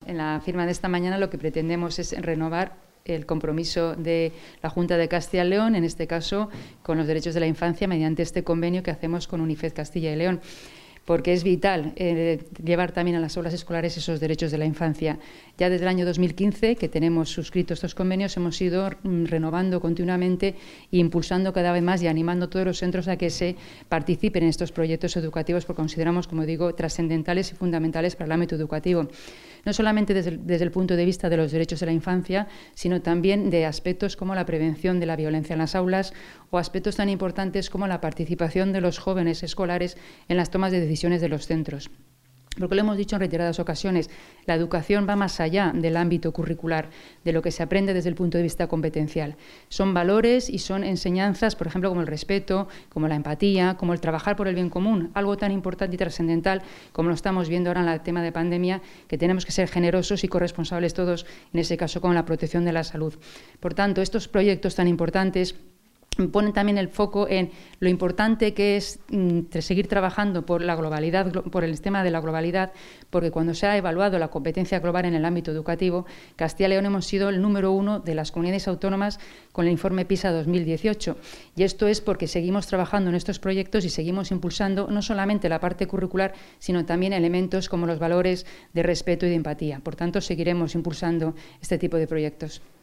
en la firma de esta mañana lo que pretendemos es renovar el compromiso de la Junta de Castilla y León, en este caso con los derechos de la infancia, mediante este convenio que hacemos con UNICEF Castilla y León, porque es vital llevar también a las aulas escolares esos derechos de la infancia. Ya desde el año 2015, que tenemos suscritos estos convenios, hemos ido renovando continuamente e impulsando cada vez más y animando a todos los centros a que se participen en estos proyectos educativos, porque consideramos, como digo, trascendentales y fundamentales para el ámbito educativo. No solamente desde el punto de vista de los derechos de la infancia, sino también de aspectos como la prevención de la violencia en las aulas o aspectos tan importantes como la participación de los jóvenes escolares en las tomas de decisiones de los centros. Porque lo hemos dicho en reiteradas ocasiones, la educación va más allá del ámbito curricular, de lo que se aprende desde el punto de vista competencial. Son valores y son enseñanzas, por ejemplo, como el respeto, como la empatía, como el trabajar por el bien común, algo tan importante y trascendental como lo estamos viendo ahora en el tema de pandemia, que tenemos que ser generosos y corresponsables todos, en ese caso, con la protección de la salud. Por tanto, estos proyectos tan importantes ponen también el foco en lo importante que es seguir trabajando por la globalidad, por el tema de la globalidad, porque cuando se ha evaluado la competencia global en el ámbito educativo, Castilla y León hemos sido el número 1 de las comunidades autónomas con el informe PISA 2018. Y esto es porque seguimos trabajando en estos proyectos y seguimos impulsando no solamente la parte curricular, sino también elementos como los valores de respeto y de empatía. Por tanto, seguiremos impulsando este tipo de proyectos.